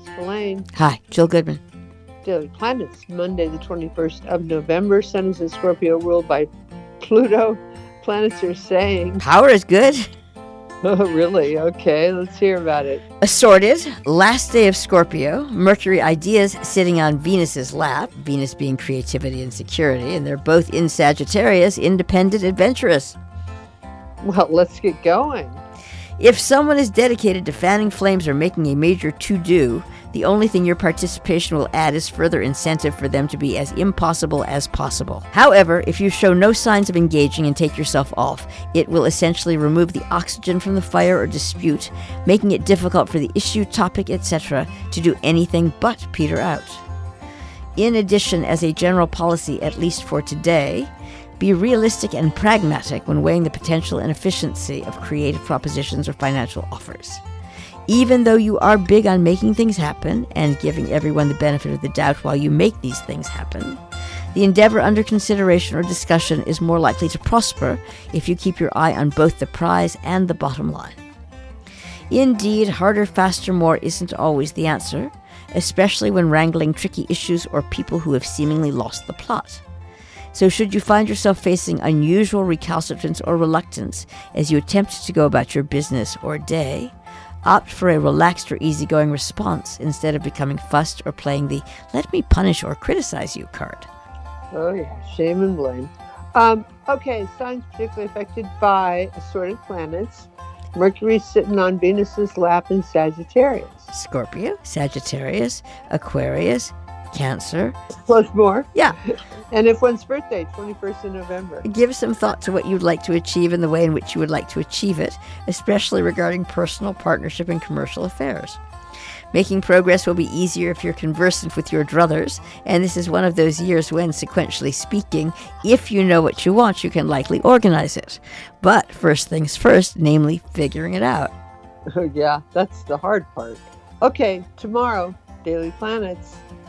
Lois Spillane. Hi, Jill Goodman. Daily Planets, Monday the 21st of November. Sun is in Scorpio, ruled by Pluto. Planets are saying... Power is good. Oh, really? Okay, let's hear about it. Assorted, last day of Scorpio, Mercury ideas sitting on Venus's lap, Venus being creativity and security, and they're both in Sagittarius, independent, adventurous. Well, let's get going. If someone is dedicated to fanning flames or making a major to-do, the only thing your participation will add is further incentive for them to be as impossible as possible. However, if you show no signs of engaging and take yourself off, it will essentially remove the oxygen from the fire or dispute, making it difficult for the issue, topic, etc. to do anything but peter out. In addition, as a general policy, at least for today, be realistic and pragmatic when weighing the potential and efficiency of creative propositions or financial offers. Even though you are big on making things happen and giving everyone the benefit of the doubt while you make these things happen, the endeavor under consideration or discussion is more likely to prosper if you keep your eye on both the prize and the bottom line. Indeed, harder, faster, more isn't always the answer, especially when wrangling tricky issues or people who have seemingly lost the plot. So should you find yourself facing unusual recalcitrance or reluctance as you attempt to go about your business or day, opt for a relaxed or easygoing response instead of becoming fussed or playing the "let me punish or criticize you" card. Oh yeah, shame and blame. Okay, signs particularly affected by assorted planets. Mercury's sitting on Venus's lap in Sagittarius. Scorpio, Sagittarius, Aquarius, Cancer. Plus more. Yeah. And if one's birthday, 21st of November. Give some thought to what you'd like to achieve and the way in which you would like to achieve it, especially regarding personal, partnership, and commercial affairs. Making progress will be easier if you're conversant with your druthers, and this is one of those years when, sequentially speaking, if you know what you want, you can likely organize it. But first things first, namely figuring it out. Oh yeah, that's the hard part. Okay, tomorrow, Daily Planets.